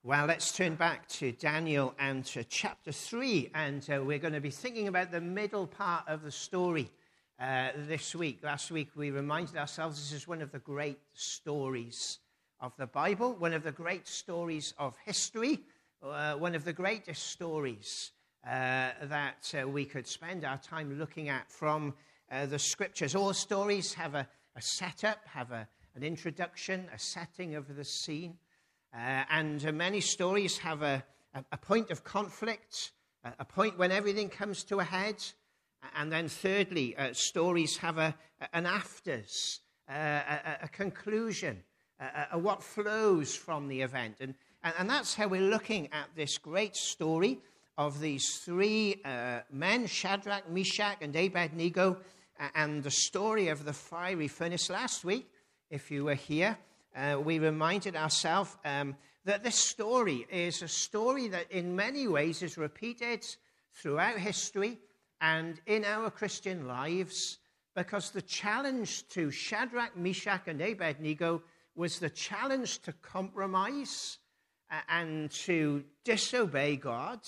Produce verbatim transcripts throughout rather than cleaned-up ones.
Well, let's turn back to Daniel and to chapter three, and uh, we're going to be thinking about the middle part of the story uh, this week. Last week we reminded ourselves this is one of the great stories of the Bible, one of the great stories of history, uh, one of the greatest stories uh, that uh, we could spend our time looking at from uh, the Scriptures. All stories have a, a setup, have a, an introduction, a setting of the scene. Uh, and uh, many stories have a, a, a point of conflict, a, a point when everything comes to a head. And then thirdly, uh, stories have a, a, an afters, uh, a, a conclusion, a, a what flows from the event. And, and, and that's how we're looking at this great story of these three uh, men, Shadrach, Meshach, and Abednego, and the story of the fiery furnace. Last week, if you were here, Uh, we reminded ourselves um, that this story is a story that in many ways is repeated throughout history and in our Christian lives, because the challenge to Shadrach, Meshach, and Abednego was the challenge to compromise uh, and to disobey God,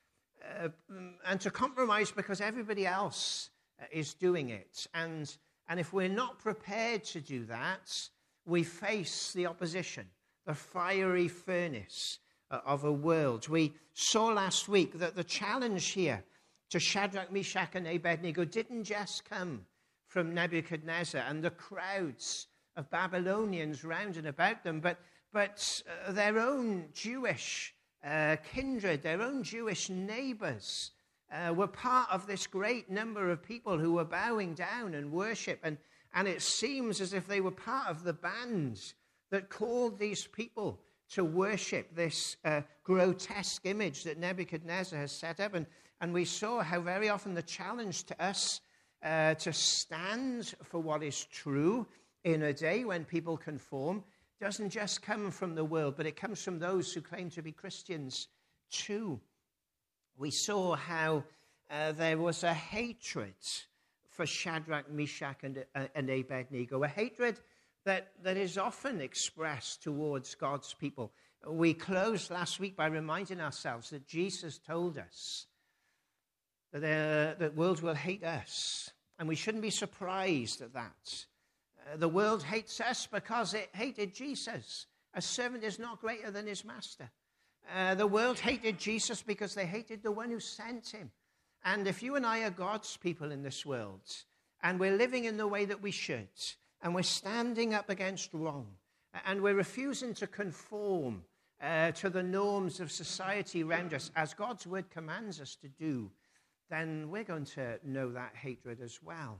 uh, and to compromise because everybody else uh, is doing it. And, and if we're not prepared to do that, we face the opposition, the fiery furnace of a world. We saw last week that the challenge here to Shadrach, Meshach, and Abednego didn't just come from Nebuchadnezzar and the crowds of Babylonians round and about them, but, but uh, their own Jewish uh, kindred, their own Jewish neighbors uh, were part of this great number of people who were bowing down and worship. And And it seems as if they were part of the band that called these people to worship this uh, grotesque image that Nebuchadnezzar has set up. And, and we saw how very often the challenge to us uh, to stand for what is true in a day when people conform doesn't just come from the world, but it comes from those who claim to be Christians too. We saw how uh, there was a hatred for Shadrach, Meshach, and, uh, and Abednego, a hatred that, that is often expressed towards God's people. We closed last week by reminding ourselves that Jesus told us that uh, the world will hate us, and we shouldn't be surprised at that. Uh, the world hates us because it hated Jesus. A servant is not greater than his master. Uh, the world hated Jesus because they hated the one who sent him. And if you and I are God's people in this world, and we're living in the way that we should, and we're standing up against wrong, and we're refusing to conform uh, to the norms of society around us, as God's word commands us to do, then we're going to know that hatred as well.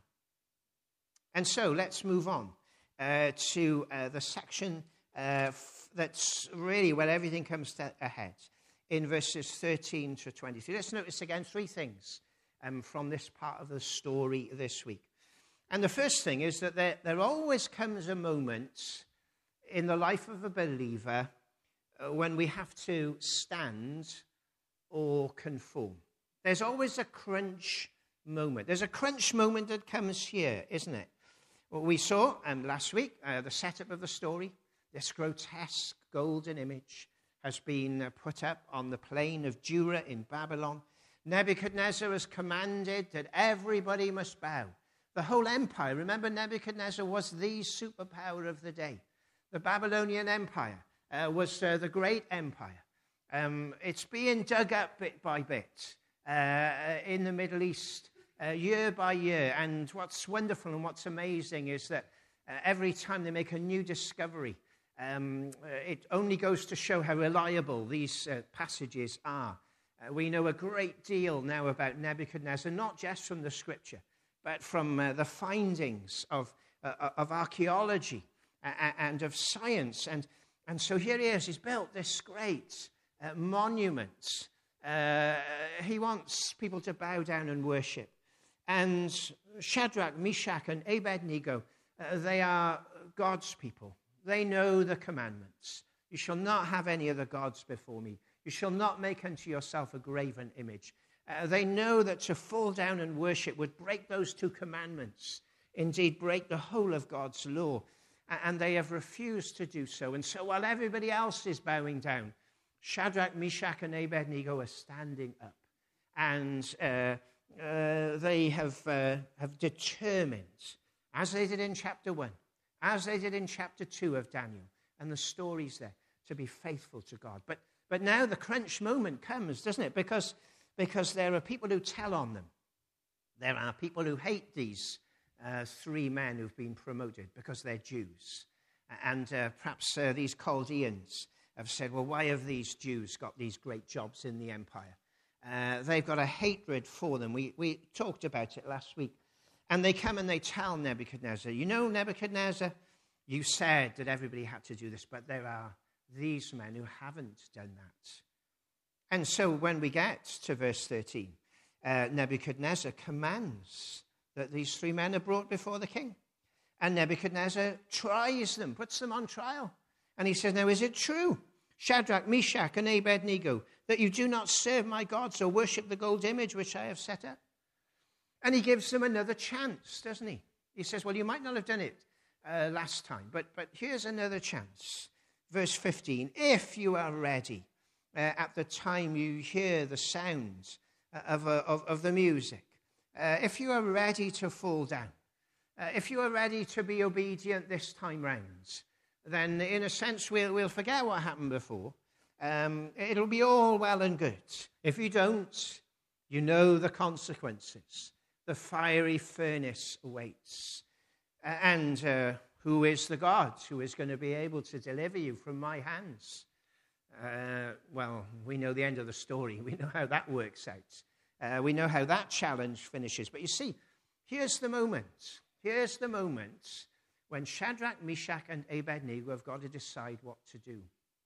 And so let's move on uh, to uh, the section uh, f- that's really where everything comes to a head. In verses thirteen to twenty-three. Let's notice again three things um, from this part of the story this week. And the first thing is that there, there always comes a moment in the life of a believer uh, when we have to stand or conform. There's always a crunch moment. There's a crunch moment that comes here, isn't it? Well, we saw um, last week uh, the setup of the story, this grotesque golden image has been put up on the plain of Dura in Babylon. Nebuchadnezzar has commanded that everybody must bow. The whole empire, remember Nebuchadnezzar was the superpower of the day. The Babylonian Empire uh, was uh, the great empire. Um, it's being dug up bit by bit uh, in the Middle East uh, year by year. And what's wonderful and what's amazing is that uh, every time they make a new discovery, Um, uh, it only goes to show how reliable these uh, passages are. Uh, we know a great deal now about Nebuchadnezzar, not just from the scripture, but from uh, the findings of, uh, of archaeology and, and of science. And, and so here he is, he's built this great uh, monument. Uh, he wants people to bow down and worship. And Shadrach, Meshach, and Abednego, uh, they are God's people. They know the commandments. You shall not have any other gods before me. You shall not make unto yourself a graven image. Uh, they know that to fall down and worship would break those two commandments, indeed break the whole of God's law. And they have refused to do so. And so while everybody else is bowing down, Shadrach, Meshach, and Abednego are standing up. And uh, uh, they have, uh, have determined, as they did in chapter one, as they did in chapter two of Daniel, and the stories there, to be faithful to God. But but now the crunch moment comes, doesn't it? Because, because there are people who tell on them. There are people who hate these uh, three men who've been promoted because they're Jews. And uh, perhaps uh, these Chaldeans have said, well, why have these Jews got these great jobs in the empire? Uh, they've got a hatred for them. We, we talked about it last week. And they come and they tell Nebuchadnezzar, you know, Nebuchadnezzar, you said that everybody had to do this, but there are these men who haven't done that. And so when we get to verse thirteen, uh, Nebuchadnezzar commands that these three men are brought before the king. And Nebuchadnezzar tries them, puts them on trial. And he says, now, is it true, Shadrach, Meshach, and Abednego, that you do not serve my gods or worship the gold image which I have set up? And he gives them another chance, doesn't he? He says, well, you might not have done it uh, last time, but, but here's another chance. Verse fifteen, if you are ready uh, at the time you hear the sounds of, uh, of, of the music, uh, if you are ready to fall down, uh, if you are ready to be obedient this time round, then in a sense we'll, we'll forget what happened before. Um, it'll be all well and good. If you don't, you know the consequences. The fiery furnace awaits. Uh, and uh, who is the God who is going to be able to deliver you from my hands? Uh, well, we know the end of the story. We know how that works out. Uh, we know how that challenge finishes. But you see, here's the moment. Here's the moment when Shadrach, Meshach, and Abednego have got to decide what to do.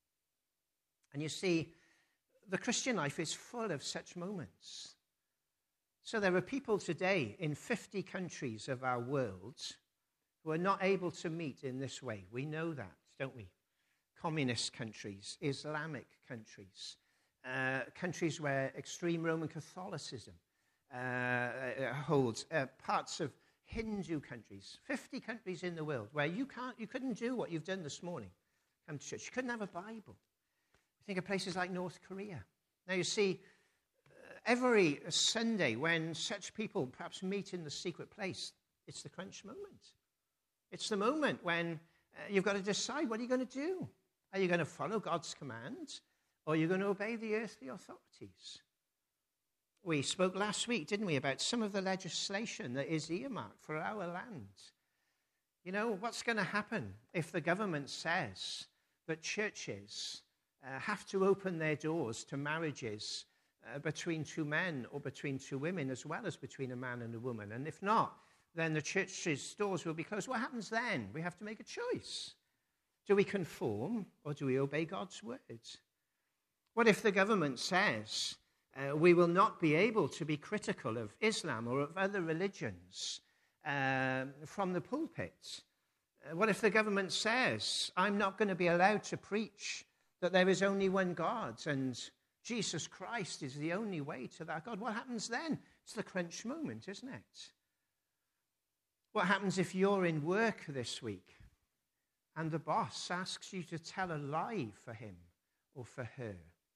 And you see, the Christian life is full of such moments. So there are people today in fifty countries of our world who are not able to meet in this way. We know that, don't we? Communist countries, Islamic countries, uh, countries where extreme Roman Catholicism uh, holds, uh, parts of Hindu countries, fifty countries in the world where you can't, you couldn't do what you've done this morning. Come to church. You couldn't have a Bible. Think of places like North Korea. Now you see, every Sunday when such people perhaps meet in the secret place, it's the crunch moment. It's the moment when uh, you've got to decide, what are you going to do? Are you going to follow God's commands, or are you going to obey the earthly authorities? We spoke last week, didn't we, about some of the legislation that is earmarked for our land. You know, what's going to happen if the government says that churches uh, have to open their doors to marriages Uh, between two men or between two women, as well as between a man and a woman? And if not, then the church's doors will be closed. What happens then? We have to make a choice. Do we conform, or do we obey God's words? What if the government says uh, we will not be able to be critical of Islam or of other religions uh, from the pulpit? Uh, what if the government says I'm not going to be allowed to preach that there is only one God and Jesus Christ is the only way to that God? What happens then? It's the crunch moment, isn't it? What happens if you're in work this week and the boss asks you to tell a lie for him or for her?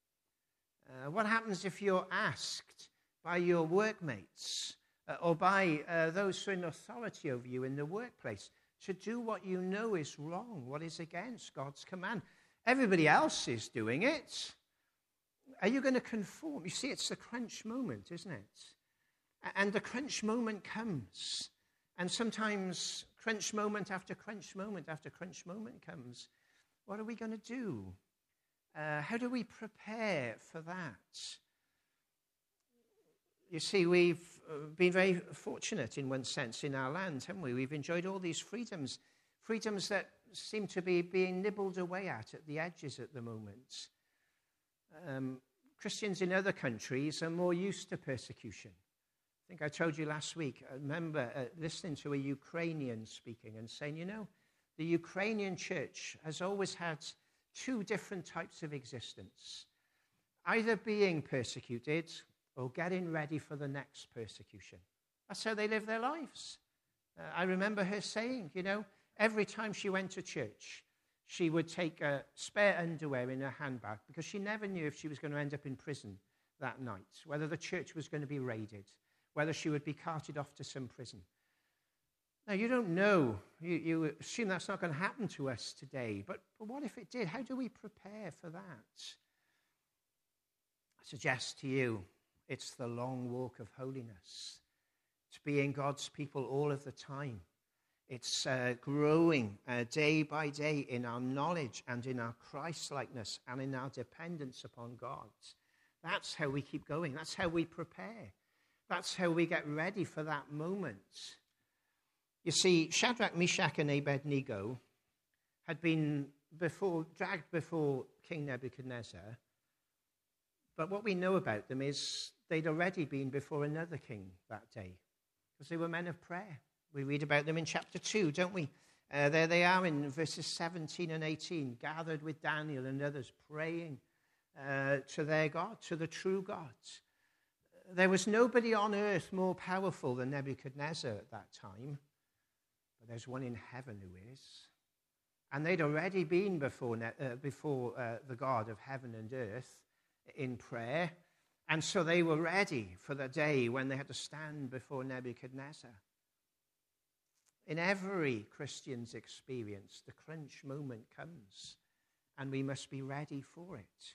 Uh, what happens if you're asked by your workmates uh, or by uh, those who are in authority over you in the workplace to do what you know is wrong, what is against God's command? Everybody else is doing it. Are you going to conform? You see, it's the crunch moment, isn't it? And the crunch moment comes. And sometimes crunch moment after crunch moment after crunch moment comes. What are we going to do? Uh, how do we prepare for that? You see, we've been very fortunate in one sense in our land, haven't we? We've enjoyed all these freedoms, freedoms that seem to be being nibbled away at at the edges at the moment. Um, Christians in other countries are more used to persecution. I think I told you last week, I remember uh, listening to a Ukrainian speaking and saying, you know, the Ukrainian church has always had two different types of existence, either being persecuted or getting ready for the next persecution. That's how they live their lives. Uh, I remember her saying, you know, every time she went to church, she would take a spare underwear in her handbag because she never knew if she was going to end up in prison that night, whether the church was going to be raided, whether she would be carted off to some prison. Now, you don't know. You, you assume that's not going to happen to us today. But, but what if it did? How do we prepare for that? I suggest to you, it's the long walk of holiness. It's being God's people all of the time. It's uh, growing uh, day by day in our knowledge and in our Christ-likeness and in our dependence upon God. That's how we keep going. That's how we prepare. That's how we get ready for that moment. You see, Shadrach, Meshach, and Abednego had been before dragged before King Nebuchadnezzar. But what we know about them is they'd already been before another king that day because they were men of prayer. We read about them in chapter two, don't we? Uh, there they are in verses seventeen and eighteen, gathered with Daniel and others, praying uh, to their God, to the true God. There was nobody on earth more powerful than Nebuchadnezzar at that time, but there's one in heaven who is. And they'd already been before, uh, before uh, the God of heaven and earth in prayer, and so they were ready for the day when they had to stand before Nebuchadnezzar. In every Christian's experience, the crunch moment comes, and we must be ready for it.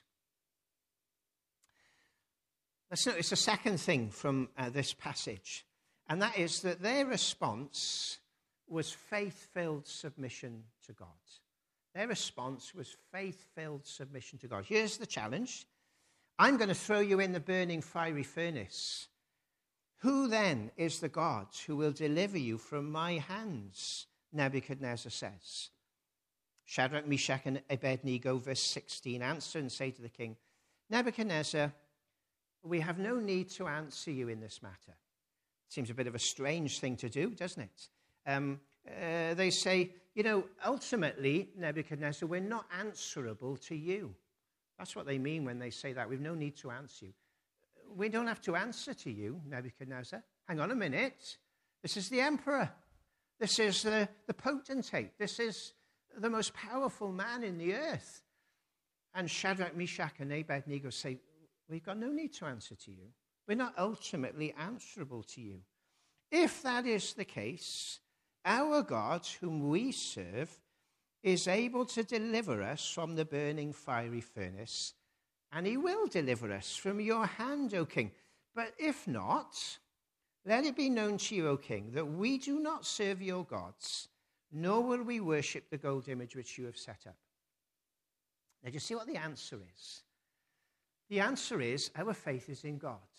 Let's notice a second thing from uh, this passage, and that is that their response was faith-filled submission to God. Their response was faith-filled submission to God. Here's the challenge. I'm going to throw you in the burning fiery furnace. Who then is the God who will deliver you from my hands? Nebuchadnezzar says. Shadrach, Meshach, and Abednego, verse sixteen, answer and say to the king, Nebuchadnezzar, we have no need to answer you in this matter. Seems a bit of a strange thing to do, doesn't it? Um, uh, they say, you know, ultimately, Nebuchadnezzar, we're not answerable to you. That's what they mean when they say that. We've no need to answer you. We don't have to answer to you, Nebuchadnezzar. Hang on a minute. This is the emperor. This is the, the potentate. This is the most powerful man in the earth. And Shadrach, Meshach, and Abednego say, we've got no need to answer to you. We're not ultimately answerable to you. If that is the case, our God, whom we serve, is able to deliver us from the burning fiery furnace, and he will deliver us from your hand, O king. But if not, let it be known to you, O king, that we do not serve your gods, nor will we worship the gold image which you have set up. Now, do you see what the answer is? The answer is our faith is in God.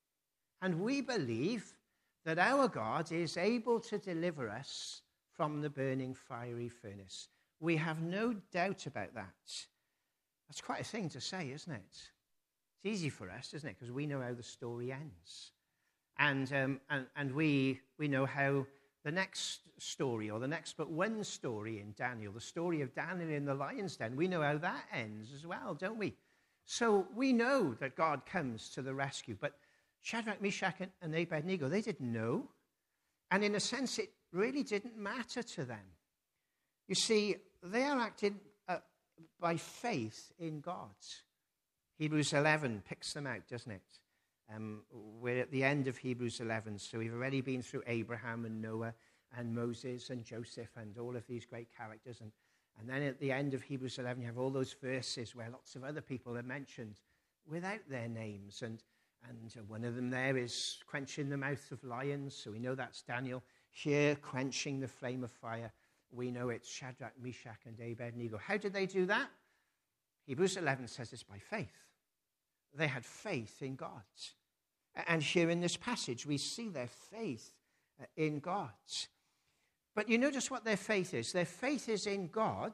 And we believe that our God is able to deliver us from the burning fiery furnace. We have no doubt about that. That's quite a thing to say, isn't it? It's easy for us, isn't it? Because we know how the story ends. And, um, and, and we, we know how the next story, or the next but one story in Daniel, the story of Daniel in the lion's den, we know how that ends as well, don't we? So we know that God comes to the rescue. But Shadrach, Meshach, and Abednego, they didn't know. And in a sense, it really didn't matter to them. You see, they are acting uh, by faith in God. Hebrews eleven picks them out, doesn't it? Um, we're at the end of Hebrews eleven, so we've already been through Abraham and Noah and Moses and Joseph and all of these great characters. And, and then at the end of Hebrews eleven, you have all those verses where lots of other people are mentioned without their names. And, and one of them there is quenching the mouth of lions, so we know that's Daniel. Here, quenching the flame of fire. We know it's Shadrach, Meshach, and Abednego. How did they do that? Hebrews eleven says it's by faith. They had faith in God. And here in this passage, we see their faith in God. But you notice what their faith is. Their faith is in God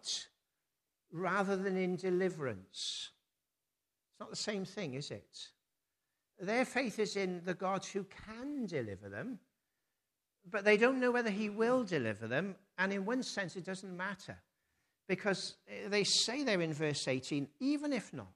rather than in deliverance. It's not the same thing, is it? Their faith is in the God who can deliver them, but they don't know whether he will deliver them. And in one sense, it doesn't matter, because they say there in verse eighteen, even if not,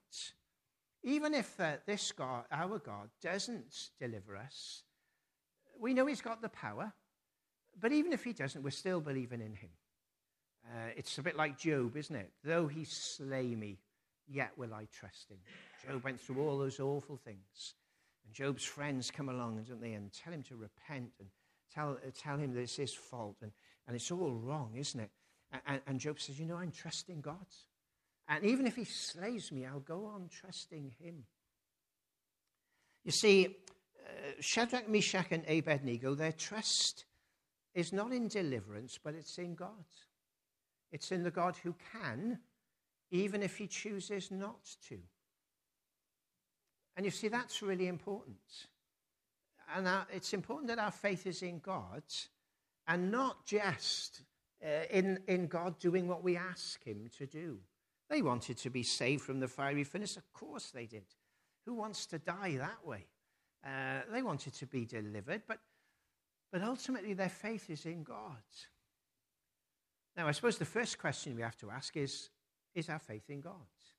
even if uh, this God, our God, doesn't deliver us, we know he's got the power. But even if he doesn't, we're still believing in him. Uh, it's a bit like Job, isn't it? Though he slay me, yet will I trust him. Job went through all those awful things. And Job's friends come along, don't they, and tell him to repent and tell, uh, tell him that it's his fault. And, and it's all wrong, isn't it? And, and Job says, you know, I'm trusting God. And even if he slays me, I'll go on trusting him. You see, uh, Shadrach, Meshach, and Abednego, their trust is not in deliverance, but it's in God. It's in the God who can, even if he chooses not to. And you see, that's really important. And our, it's important that our faith is in God and not just uh, in, in God doing what we ask him to do. They wanted to be saved from the fiery furnace. Of course they did. Who wants to die that way? Uh, they wanted to be delivered, but, but ultimately their faith is in God. Now, I suppose the first question we have to ask is, is our faith in God?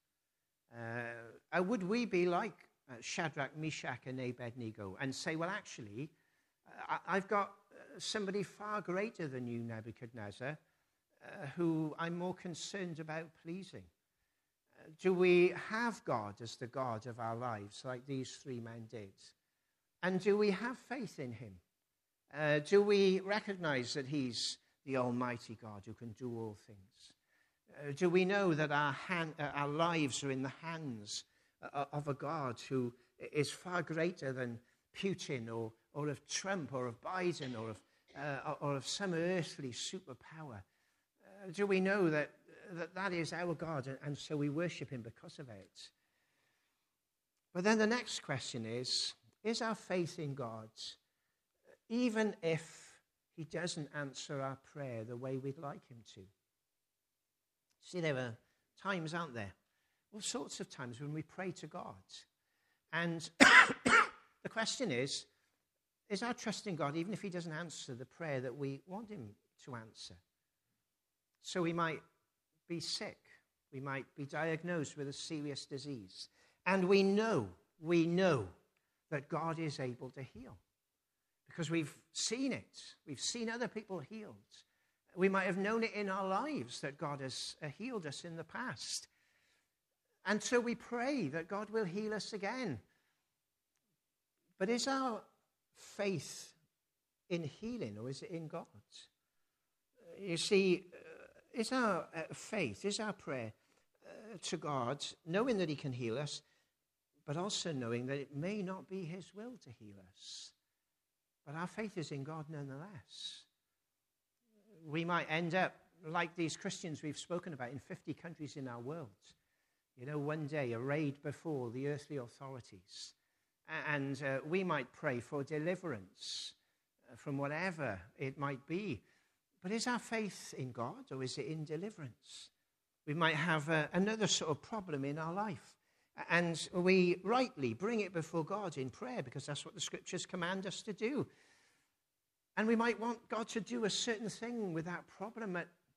Uh, would we be like uh, Shadrach, Meshach, and Abednego and say, well, actually, uh, I've got somebody far greater than you, Nebuchadnezzar, uh, who I'm more concerned about pleasing? Do we have God as the God of our lives like these three men did? And do we have faith in him? Uh, do we recognize that he's the Almighty God who can do all things? Uh, do we know that our, hand, uh, our lives are in the hands uh, of a God who is far greater than Putin or, or of Trump or of Biden or of, uh, or of some earthly superpower? Uh, do we know that that that is our God, and, and so we worship him because of it? But then the next question is, is our faith in God, even if he doesn't answer our prayer the way we'd like him to? See, there are times, aren't there? All sorts of times when we pray to God. And the question is, is our trust in God, even if he doesn't answer the prayer that we want him to answer? So we might be sick. We might be diagnosed with a serious disease. And we know, we know that God is able to heal because we've seen it. We've seen other people healed. We might have known it in our lives that God has healed us in the past. And so we pray that God will heal us again. But is our faith in healing or is it in God? You see, is our uh, faith, is our prayer uh, to God, knowing that he can heal us, but also knowing that it may not be his will to heal us. But our faith is in God nonetheless. We might end up like these Christians we've spoken about in fifty countries in our world. You know, one day arrayed before the earthly authorities. And uh, we might pray for deliverance from whatever it might be. But is our faith in God or is it in deliverance? We might have uh, another sort of problem in our life. And we rightly bring it before God in prayer because that's what the scriptures command us to do. And we might want God to do a certain thing with that problem.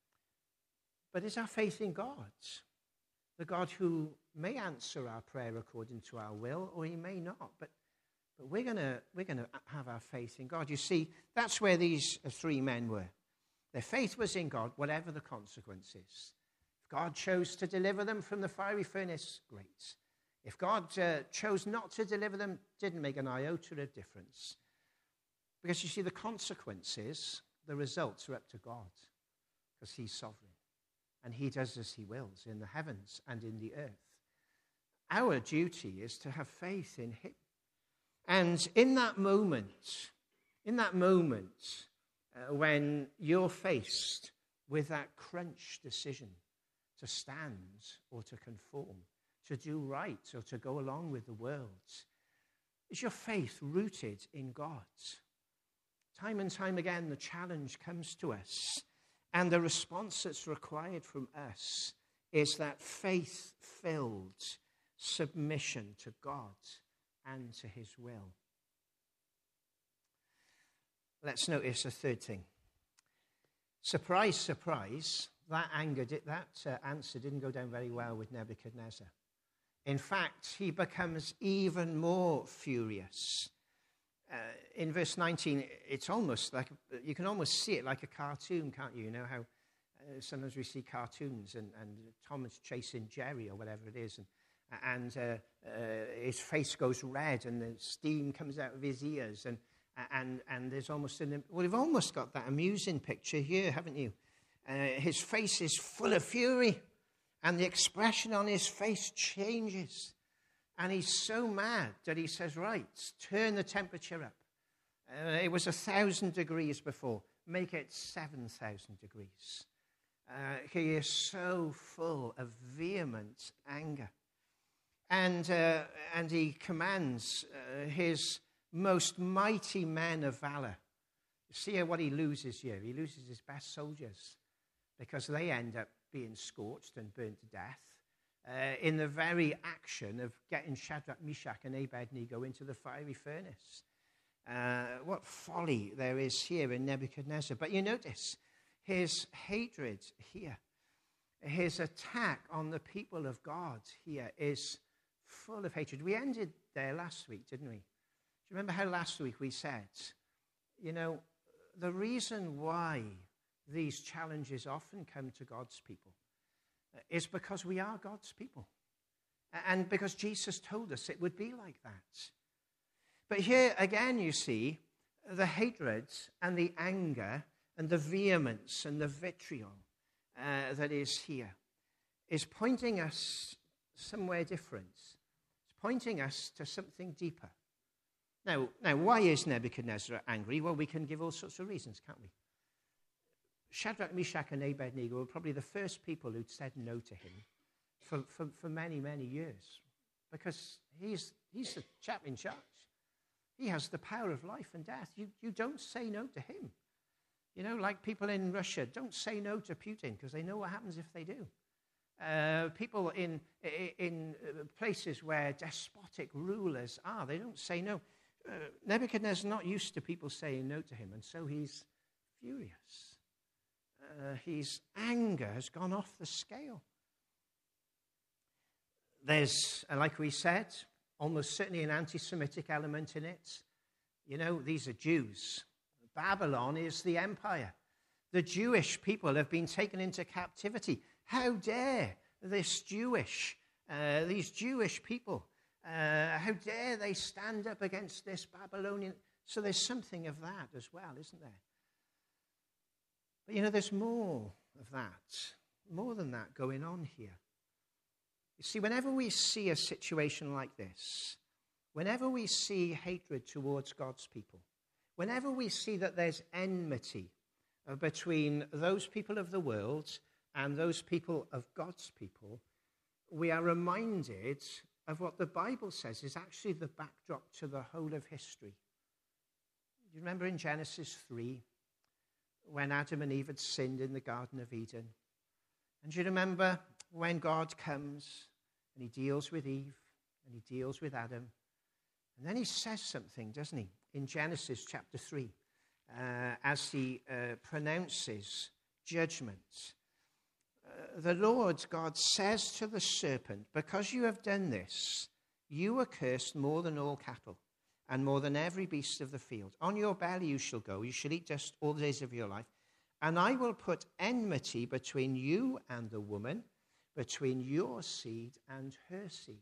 But is our faith in God? The God who may answer our prayer according to our will, or he may not. But but we're going to we're going to have our faith in God. You see, that's where these three men were. Their faith was in God, whatever the consequences. If God chose to deliver them from the fiery furnace, great. If God uh, chose not to deliver them, didn't make an iota of difference. Because you see, the consequences, the results are up to God, because he's sovereign. And he does as he wills in the heavens and in the earth. Our duty is to have faith in him. And in that moment, in that moment, uh, when you're faced with that crunch decision to stand or to conform, to do right or to go along with the world, is your faith rooted in God? Time and time again, the challenge comes to us. And the response that's required from us is that faith-filled submission to God and to his will. Let's notice a third thing. Surprise, surprise, that anger, did, that uh, answer didn't go down very well with Nebuchadnezzar. In fact, he becomes even more furious. Uh, in verse nineteen, it's almost like, you can almost see it like a cartoon, can't you? You know how Uh, sometimes we see cartoons and, and Tom is chasing Jerry or whatever it is, and, and uh, uh, his face goes red and the steam comes out of his ears, and and and there's almost an... Well, you've almost got that amusing picture here, haven't you? Uh, his face is full of fury, and the expression on his face changes. And he's so mad that he says, right, turn the temperature up. Uh, it was a thousand degrees before. Make it seven thousand degrees. Uh, he is so full of vehement anger. And, uh, and he commands uh, his most mighty men of valor. You see what he loses here? He loses his best soldiers because they end up being scorched and burned to death. Uh, in the very action of getting Shadrach, Meshach, and Abednego into the fiery furnace. Uh, what folly there is here in Nebuchadnezzar. But you notice his hatred here, his attack on the people of God here is full of hatred. We ended there last week, didn't we? Do you remember how last week we said, you know, the reason why these challenges often come to God's people is because we are God's people. And because Jesus told us it would be like that. But here again, you see, the hatred and the anger and the vehemence and the vitriol uh, that is here is pointing us somewhere different. It's pointing us to something deeper. Now, now, why is Nebuchadnezzar angry? Well, we can give all sorts of reasons, can't we? Shadrach, Meshach, and Abednego were probably the first people who'd said no to him for, for, for many, many years. Because he's, he's the chap in charge. He has the power of life and death. You, you don't say no to him. You know, like people in Russia don't say no to Putin because they know what happens if they do. Uh, people in, in places where despotic rulers are, they don't say no. Uh, Nebuchadnezzar is not used to people saying no to him, and so he's furious. Uh, his anger has gone off the scale. There's, like we said, almost certainly an anti-Semitic element in it. You know, these are Jews. Babylon is the empire. The Jewish people have been taken into captivity. How dare this Jewish, uh, these Jewish people, uh, how dare they stand up against this Babylonian? So there's something of that as well, isn't there? But, you know, there's more of that, more than that going on here. You see, whenever we see a situation like this, whenever we see hatred towards God's people, whenever we see that there's enmity uh, between those people of the world and those people of God's people, we are reminded of what the Bible says is actually the backdrop to the whole of history. You remember in Genesis three, when Adam and Eve had sinned in the Garden of Eden? And do you remember when God comes and he deals with Eve and he deals with Adam? And then he says something, doesn't he, in Genesis chapter three, uh, as he uh, pronounces judgment. Uh, the Lord God says to the serpent, because you have done this, you are cursed more than all cattle and more than every beast of the field. On your belly you shall go, you shall eat dust all the days of your life, and I will put enmity between you and the woman, between your seed and her seed.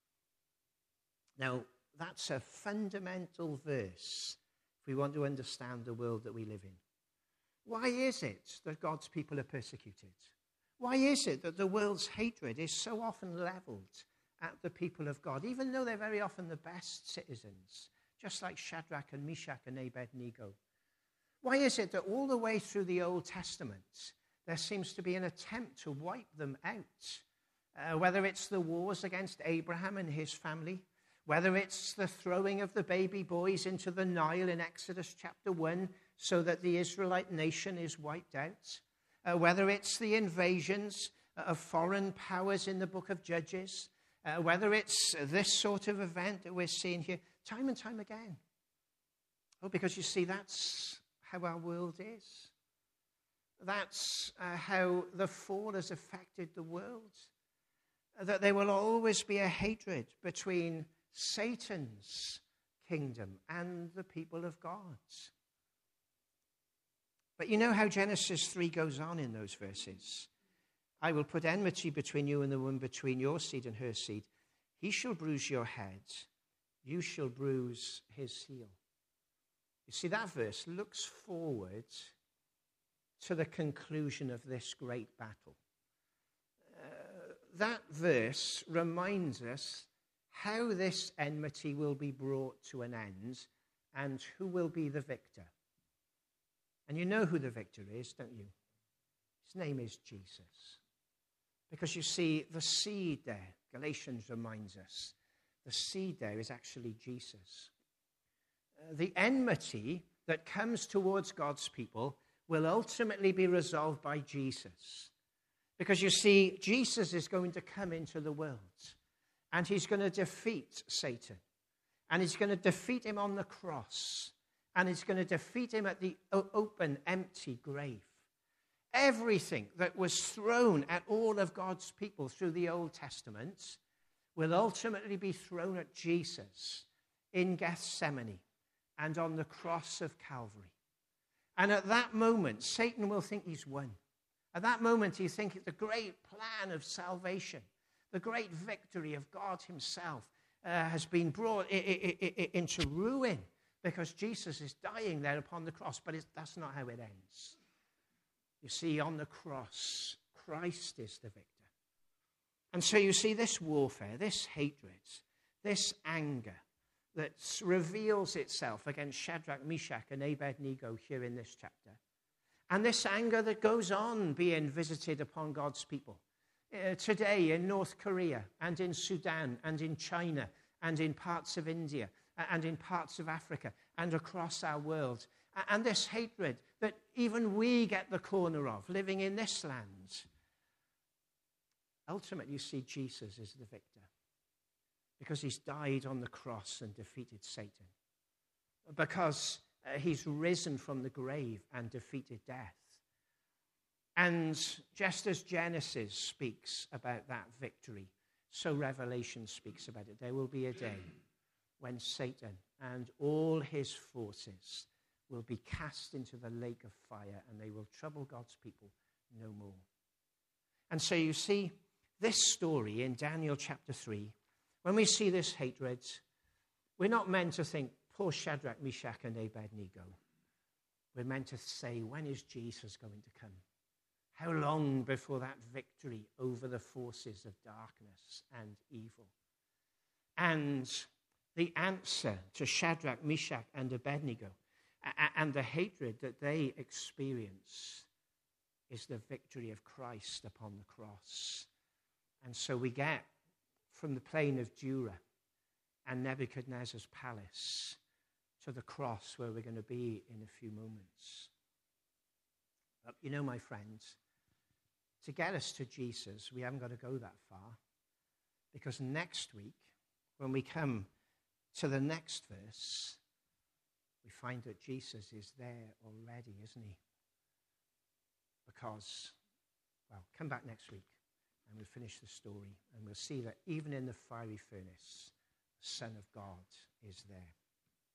Now, that's a fundamental verse if we want to understand the world that we live in. Why is it that God's people are persecuted? Why is it that the world's hatred is so often leveled at the people of God, even though they're very often the best citizens, just like Shadrach and Meshach and Abednego? Why is it that all the way through the Old Testament, there seems to be an attempt to wipe them out? Uh, whether it's the wars against Abraham and his family, whether it's the throwing of the baby boys into the Nile in Exodus chapter one so that the Israelite nation is wiped out, uh, whether it's the invasions of foreign powers in the book of Judges, uh, whether it's this sort of event that we're seeing here, time and time again. Oh, because you see, that's how our world is. That's uh, how the fall has affected the world. That there will always be a hatred between Satan's kingdom and the people of God. But you know how Genesis three goes on in those verses? I will put enmity between you and the woman, between your seed and her seed. He shall bruise your head. You shall bruise his heel. You see, that verse looks forward to the conclusion of this great battle. Uh, that verse reminds us how this enmity will be brought to an end and who will be the victor. And you know who the victor is, don't you? His name is Jesus. Because you see, the seed there, Galatians reminds us, the seed there is actually Jesus. Uh, the enmity that comes towards God's people will ultimately be resolved by Jesus. Because you see, Jesus is going to come into the world and he's going to defeat Satan. And he's going to defeat him on the cross. And he's going to defeat him at the open, empty grave. Everything that was thrown at all of God's people through the Old Testament will ultimately be thrown at Jesus in Gethsemane and on the cross of Calvary. And at that moment, Satan will think he's won. At that moment, he thinks the great plan of salvation, the great victory of God himself uh, has been brought I- I- I- into ruin because Jesus is dying there upon the cross. But it's, that's not how it ends. You see, on the cross, Christ is the victor. And so you see this warfare, this hatred, this anger that reveals itself against Shadrach, Meshach, and Abednego here in this chapter. And this anger that goes on being visited upon God's people. Uh, today in North Korea and in Sudan and in China and in parts of India and in parts of Africa and across our world. And this hatred that even we get the corner of, living in this land. Ultimately, you see Jesus is the victor because he's died on the cross and defeated Satan. Because uh, he's risen from the grave and defeated death. And just as Genesis speaks about that victory, so Revelation speaks about it. There will be a day when Satan and all his forces will be cast into the lake of fire and they will trouble God's people no more. And so you see this story in Daniel chapter three, when we see this hatred, we're not meant to think, poor Shadrach, Meshach, and Abednego. We're meant to say, when is Jesus going to come? How long before that victory over the forces of darkness and evil? And the answer to Shadrach, Meshach, and Abednego and the hatred that they experience is the victory of Christ upon the cross. And so we get from the plain of Dura and Nebuchadnezzar's palace to the cross where we're going to be in a few moments. But you know, my friends, to get us to Jesus, we haven't got to go that far. Because next week, when we come to the next verse, we find that Jesus is there already, isn't he? Because, well, come back next week and we'll finish the story and we'll see that even in the fiery furnace, the Son of God is there.